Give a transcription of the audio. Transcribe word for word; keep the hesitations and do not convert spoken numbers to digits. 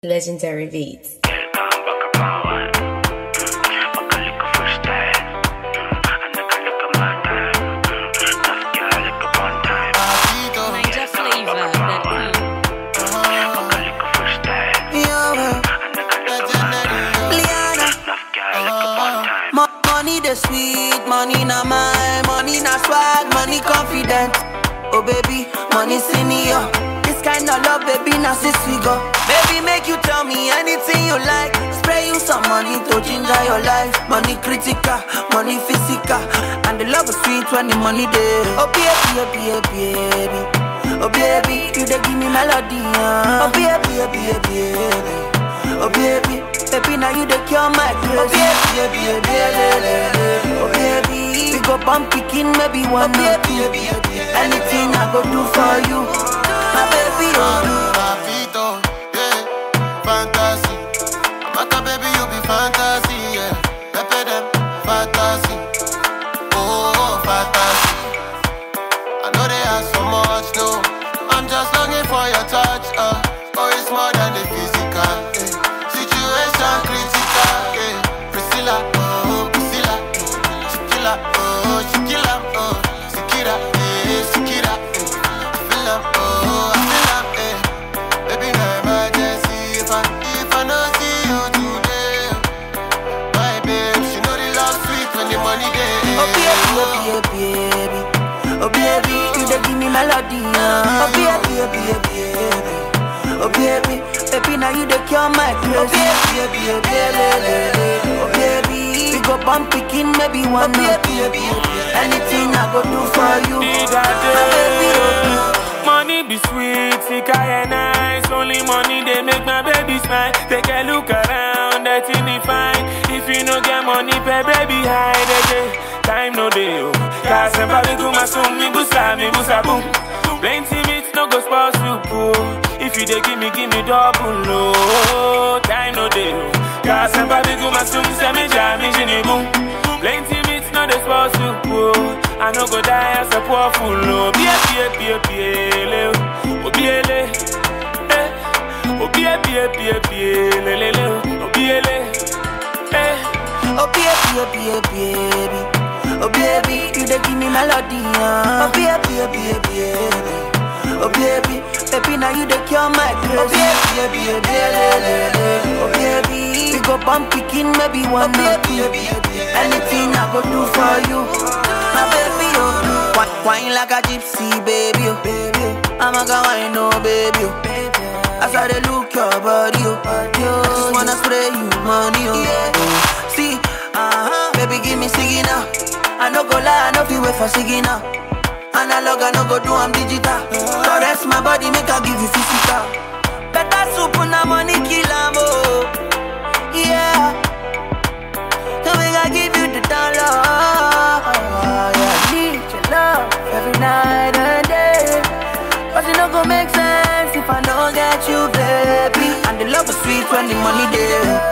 Legendary Beats. Niger flavor, that Money the sweet, money na my, money na swag, money confident. Oh baby, money senior. This kind of love, baby, now since we go. Baby, make you tell me anything you like. Spray you some money to ginger your life. Money critical, money physical, and the love is sweet when the money there. Oh baby, oh baby, baby. Oh baby, you dey give me melody. Uh. Oh baby, oh baby, baby. Oh baby, baby, now you the cure my craze. Oh baby, baby, baby, oh baby, we go bump picking maybe one or two. Anything I go do for you, my baby. Oh, Papito, yeah, fantasy. Amaka, baby, you be fantasy, yeah. Pepe them, fantasy. Oh, fantasy. I know they have so much, no. I'm just longing for your touch, uh. Oh, it's more than the physical, yeah. Situation critical, yeah. Priscilla, oh, Priscilla, she killer, oh, she killer, oh, Sikira, yeah, Sikira, yeah. I feel am, oh, I feel am, eh. Baby, no emergency. If I, if I don't see you today, my babe, she know the love sweet when the money there. oh baby, oh baby, oh baby, you dey give me melody. Uh. Oh baby, oh baby, baby. Oh baby, baby, now you the cure my craze. Oh baby, baby, baby, oh baby, we go bump picking maybe one or two. Anything I go do for you, my baby. Oh, money be sweet, sick and nice. Only money they make my baby smile. Take a look around, that in the fine. If you no get money, pay baby hide again. Time no day, oh. Cause I'm probably go my soon, me busa, me busa boom. Plenty meats no go spoil soup, oh. If you dey give me, give me double, no. Time no day, oh. Cause I'm probably go my soon, say me jam, me jini boom. Plenty meats no dey spoil soup, oh. I no go die as a poor fool, no. Bie, bie, bie, bie, le, oh, bie, le. Eh, oh, bie, bie, bie, bie, le, le, le, oh, bie, le. Eh. oh baby, oh baby, baby. Oh baby, you dey give me melody. Uh. Oh baby, oh baby, baby. Oh baby, baby, now you the cure my craze. Oh baby, baby, baby. Oh baby, we go bump picking maybe one or two. Anything I go do for you, my baby. Oh, wine, wine like a gypsy, baby. Oh, baby, I'm a go wine, oh baby. Oh, as I dey look your body, oh, I just wanna spray you money, oh. Oh. See, uh-huh, baby, give me singing now. I no go lie, I no feel wait for singing now. Analog, I no go do, I'm digital. Caress my body, make I give you physical. Better soup na money kill am, oh. Yeah. So make I give you the down love. Yeah, I need your love every night and day. But it no go make sense if I don't get you, baby. And the love is sweet when the money there.